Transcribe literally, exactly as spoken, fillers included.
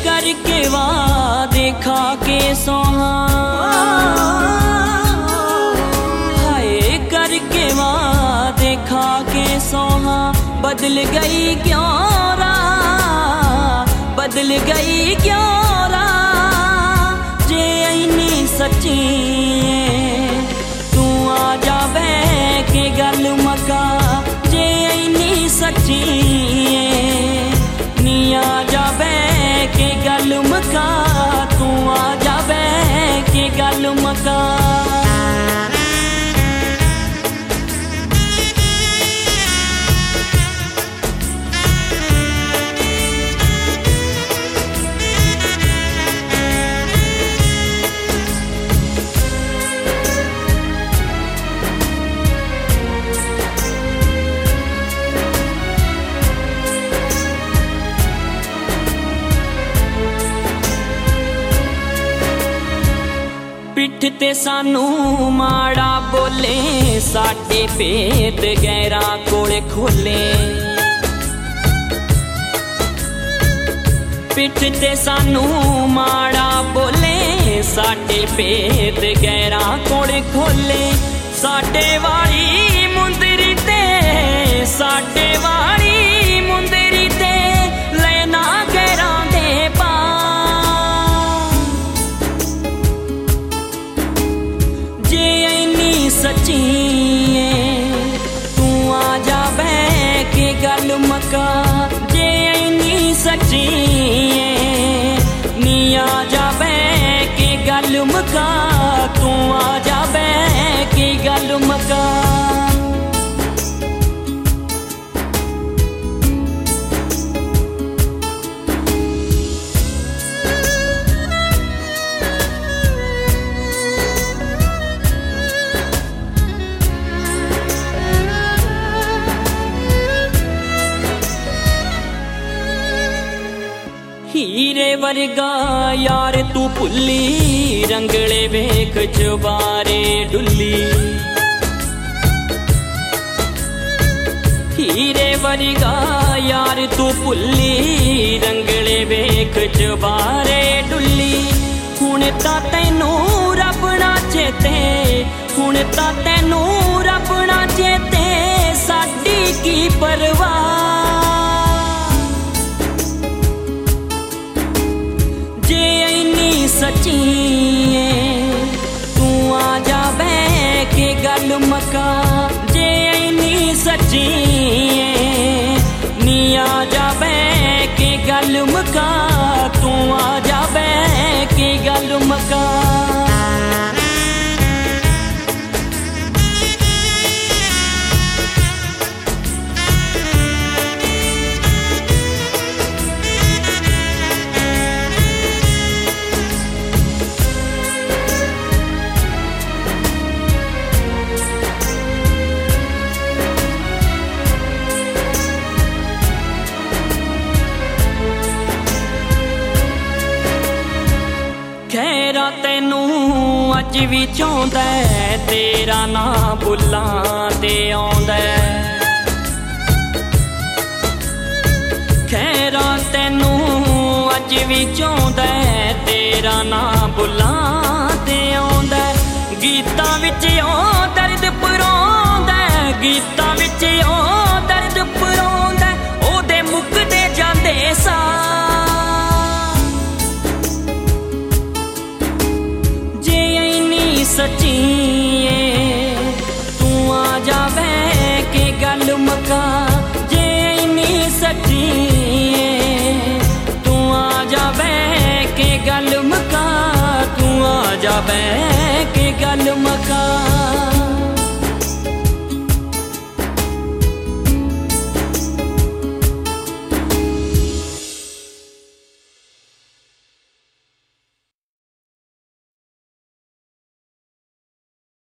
करके वादे खा के सोहा, हाय करके वादे खा के सोहा, बदल गई क्यों राह, बदल गई क्यों राह। जे इन्नी सच्ची तू आ जा बह के गल मका, जे इन्नी सच्ची नी आ जा बह के गल मका, तू आ जा बह के गल मका। पिठ ते सानू माड़ा बोले, साडे भेद गैरा कोले खोले। पिठ ते सानू माड़ा बोले, साडे भेद गैरा कोले खोले। साडे वाली मुंदरी ते, साडे वाली मुंदरी ते लेना गैरा दे पा। जे इन्नी सच्ची तू आ जा बह के गल मका, जे इन्नी सच्ची नी आ जा बह के गल मका, तू आ जा बह के गल मका। हीरे वर्गा यार तू भुल्ली, रंगले वेख चबारे डुल्ली। हीरे वर्गा यार तू भुल्ली, रंगले वेख चबारे डुल्ली। हुण तां तैनू रब ना चेते, हुण तां तैनू रब ना चेते, साडी की परवाह। सच्ची तू आ जा बह के गल मका, जे इन्नी सच्ची नी आ जा बह के गल मका, तू आ जा बह के गल मका। खैरा तैनू अज भी चाहुंदा, तेरा ना भुल्लां ते आउंदा। खैरा तैनू अज भी चाहुंदा, तेरा ना भुल्लां ते आउंदा। गीतां विच ओ दर्द परोंदा, गीतां विच ओ दर्द परोंदा, ओदे मुकदे जांदे सा। सच्ची तू आ जा बह के गल मका, जे इन्नी सच्ची तू आ जा बह के गल मका, तू आ जा बह